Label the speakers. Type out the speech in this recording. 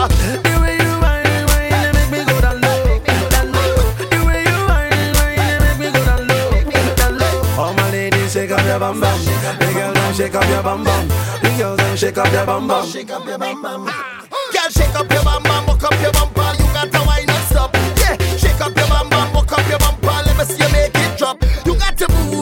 Speaker 1: The way you whine, whine, you make me go down low, down low. The way you whine, whine, you make me go down low, down low. All my ladies, shake up your bum bum. The girls, them shake up your bum bum. The girls, them shake up your bum bum.
Speaker 2: Shake up your bum bum. Girl, shake up your bum bum, walk up your bumper. You got to wine and stop. Yeah, shake up your bum bum, walk up your bumper. Let me see you make it drop. You got to move